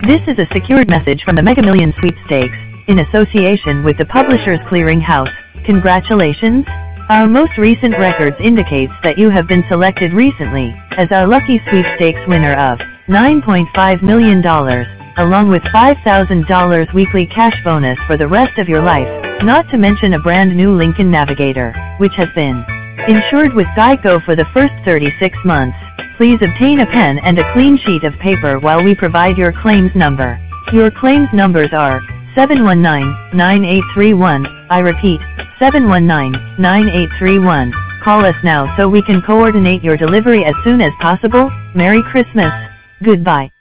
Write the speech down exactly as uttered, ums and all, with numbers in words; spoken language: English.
This is a secured message from the Mega Millions Sweepstakes, in association with the Publishers Clearing House. Congratulations! Our most recent records indicates that you have been selected recently as our lucky sweepstakes winner of nine point five million dollars, along with five thousand dollars weekly cash bonus for the rest of your life, not to mention a brand new Lincoln Navigator, which has been insured with Geico for the first thirty-six months. Please obtain a pen and a clean sheet of paper while we provide your claims number. Your claims numbers are seven one nine, nine eight three one, I repeat, seven one nine, nine eight three one. Call us now so we can coordinate your delivery as soon as possible. Merry Christmas. Goodbye.